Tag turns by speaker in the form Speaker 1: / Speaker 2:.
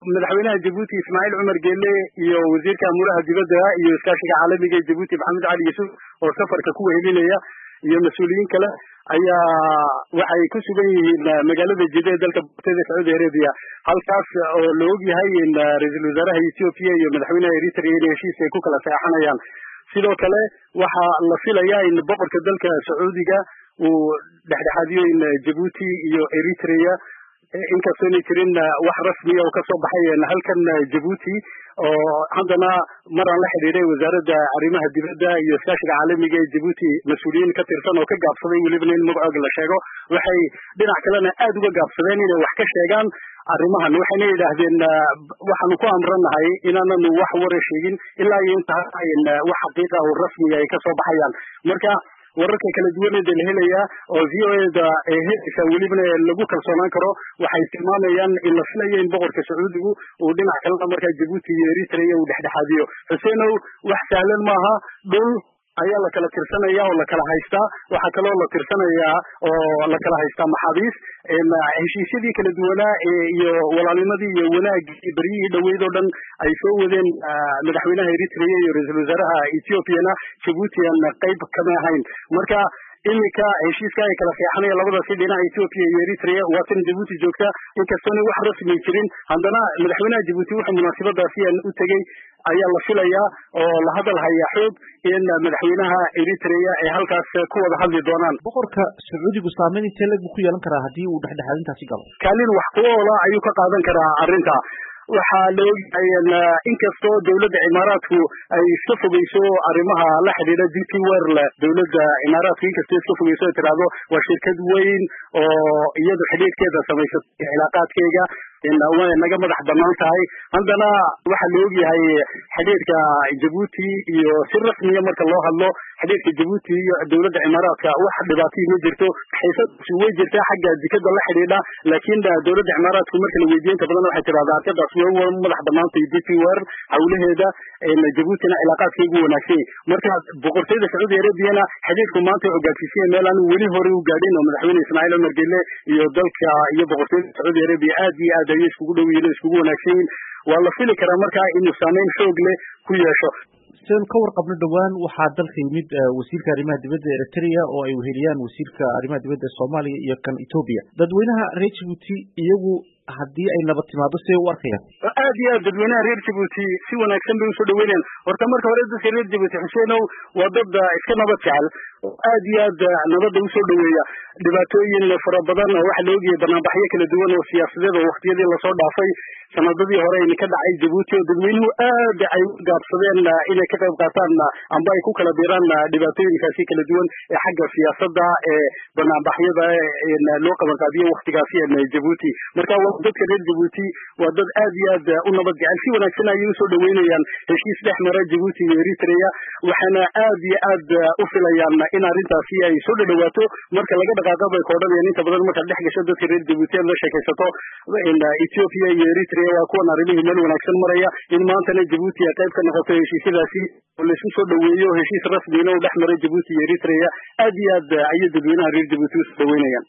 Speaker 1: madaxweynaha Djibouti Ismaaciil Cumar Geelle iyo wasiirka amuraha dibadda iyo iskaashiga caalamiga ee Djibouti Maxamed Cali Yuusuf oo safarka ku wehelinaya iyo mas'uuliyiin kale ayaa waxay ku sugan yihiin magaalada Jidda ee dalka Saudi Arabia halkaas oo la og yahay in ra'iisul wasaaraha Ethiopia iyo madaxweynaha Eritrea inay heshiis ay ku kala saxanayaan sidoo kale waxa la filayaa in boqorka dalka Sacuudiga uu dhexdhexaadiyo in Djibouti iyo Eritrea inkastoo ay jirin wax rasmi ah oo ka soo baxay halkan Djibouti oo haddana maraan la xiriiray wasaaradda arrimaha dibadda iyo iskaashiga caalamiga ee Djibouti mas'uuliyiin ka tirsan oo ka gaabsaday weliba in magacooda la sheego waxay dhinac kalena aad uga gaabsadeen inay wax ka sheegaan arrimahan waxayna yidhaahdeen waxaanu ku amranahay inaananu wax war sheegin ilaa inta wax xaqiiqa oo rasmi ah ay ka soo baxayaan marka wararka kala duwan ee la helayaa oo VOA-da heerka waliba lagu kalsoonaan karo waxay tilmaamayaan in la filayo in boqorka Sacuudigu uu dhinac kale marka Djibouti iyo Eritrea uu dhexdhexaadiyo Xuseenow wax sahlan maaha dhul ayaa la kala tirsanaya oo la kala haystaa waxa kale oo la tirsanaya oo la kala haystaa maxaabiis heshiisyadii kala duwanaa iyo walaalnimadii iyo wanaagii bariyii dhaweyd oo dhan ay soo wadeen madaxweynaha Eritrea iyo ra'iisul wasaaraha Ethiopia Djibouti aan qayb kama ahayn marka imika heshiiska ay kala saxanayaan labadaas dhinaca Ethiopia iyo Eritrea waa tan Djibouti joogta inkastoo wax rasmi jirin haddana madaxweynaha Djibouti wuxuu munaasabadaasi u tagay ayaa la filayaa oo la hadal haya xoog in madaxweynaha Eritrea ay halkaas ku wada hadli doonaan
Speaker 2: boqorka Sacuudigu saameyn intee lag ku yeelan karaa hadii uu dhexdhexaadintaasi galo
Speaker 1: kaalin wax ku oola ayuu ka qaadan karaa arrinta waxaa la ogyahay inkastoo dawladda Imaaraadku ay iska fogeyso arrimaha la xiriira DP World dawladda Imaaraadku inkastoo iska fogeyso ay tiraahdo waa shirkad weyn oo iyadu xidhiidhkeeda samaysatay cilaaqaadkeega way naga madax banaan tahay haddana waxa la ogyahay xidhiidhka Djibouti iyo si rasmi ah marka loo hadlo xidhiidhka Djibouti iyo dawladda Imaaraadka wax dhibaato ma jirto xiisad way jirtaa xagga jikada la xiriira laakiin dawladda Imaaraadku marka la weydiin ka badan waxay tiraahdaa arrintaas way madax banaantay DP World hawlaheeda Djibouti cilaaqaadkeedu wanaagsan marka boqortooyada Saudi Arabia xidhiidhku maanta oo gaarsiisay meel aan weli hore u gaadhin oo madaxweyne Ismaaciil Cumar Geelle iyo dalka iyo boqortooyada Saudi Arabia aad iyo aad ay iskugu dhow yihiin iskugu wanaagsan waa la fili karaa marka inuu saameyn xoog leh ku yeesho
Speaker 2: seen ka warqabno dhawaan waxaa dalka yimid wasiirka arrimaha dibadda Eritrea oo ay weheliyaan wasiirka arrimaha dibadda Soomaaliya iyo kan Ethiopia dadweynaha reer Djibouti iyagu hadii ay nabad timaado si u arkayaan
Speaker 1: aad iyo aad dadweynaha reer Djibouti si wanaagsan bay u soo dhaweeyeen horta marka hore dadka reer Djibouti Xuseenow waa dad iska nabad jecel aad iyo aad nabadda u soo dhaweeya dhibaatooyin fara badan oo waxa la ogyahay barnaamijyo kala duwan oo siyaasadeed oo waqtiyadii la soo dhaafay sanadadii hore in ka dhacay Djibouti oo dadweynuhu aad ay u gaabsadeen inay ka qayb qaataan amba ay ku kala biiraan dhibaatooyinkaasi kala duwan ee xagga siyaasadda ee barnaamijyada loo qaban qaadiyo waqtigaasi ee Djibouti marka dadka reer Djibouti waa dad aad iyo aad u nabad jecel si wanaagsan ay u soo dhaweynayaan heshiis dhex mara Djibouti iyo Eritrea waxaana aad iyo aad u filayaan in arrintaasi ay soo dhawaato marka laga dhaqaaqo bay koodhadeen inta badan marka dhex gasho dadka reer Djibouti la sheekaysato in Ethiopia iyo Eritrea waa kuwan arrimihii meel wanaagsan maraya in maantana Djibouti ay qayb ka noqoto heshiisyadaasi oo la isku soo dhaweeyo heshiis rasmi ah oo dhex mara Djibouti iyo Eritrea aad iyo aad ay dadweynaha reer Djibouti u soo dhaweynayaan